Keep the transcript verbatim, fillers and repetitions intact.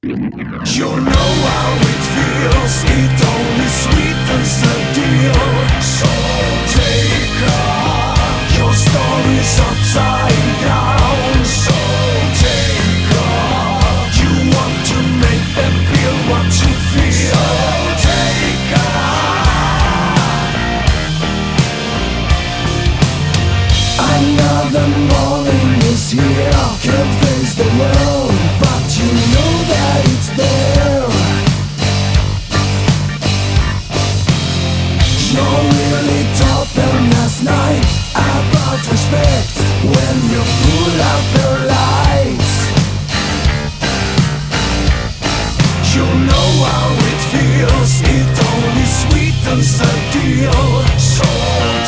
You know how it feels, it only sweetens the deal. So take off your stories upside down. So take off, you want to make them feel what you feel. So take off. Another morning is here, can't face the world, but you know that it's there. You're really taught them last night about respect when you pull out the lights. You know how it feels, it only sweetens the deal. So